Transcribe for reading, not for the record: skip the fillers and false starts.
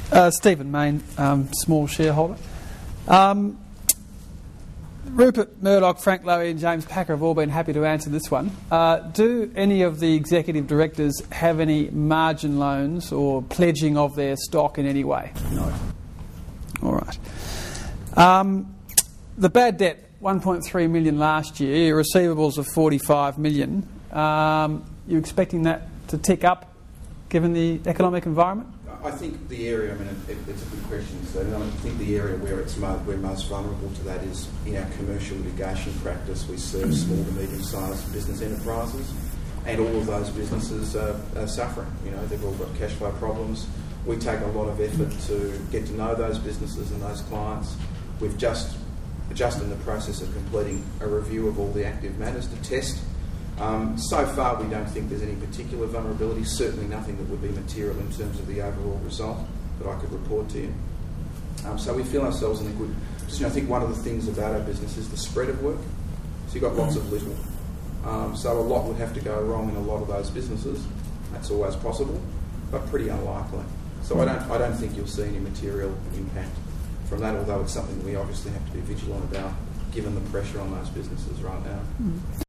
Stephen Main, small shareholder. Rupert Murdoch, Frank Lowy and James Packer have all been happy to answer this one. Do any of the executive directors have any margin loans or pledging of their stock in any way? No. All right. The bad debt, 1.3 million last year, receivables of 45 million. You expecting that to tick up given the economic environment? I think the area, it's a good question, Stephen. I think the area where we're most vulnerable to that is in our commercial litigation practice. We serve small to medium-sized business enterprises, and all of those businesses are suffering. They've all got cash flow problems. We take a lot of effort to get to know those businesses and those clients. We've just in the process of completing a review of all the active matters to test. So far, we don't think there's any particular vulnerability, certainly nothing that would be material in terms of the overall result that I could report to you. So we feel ourselves in a good position. I think one of the things about our business is the spread of work. So you've got lots of little. So a lot would have to go wrong in a lot of those businesses. That's always possible, but pretty unlikely. So I don't think you'll see any material impact from that, although it's something we obviously have to be vigilant about given the pressure on those businesses right now.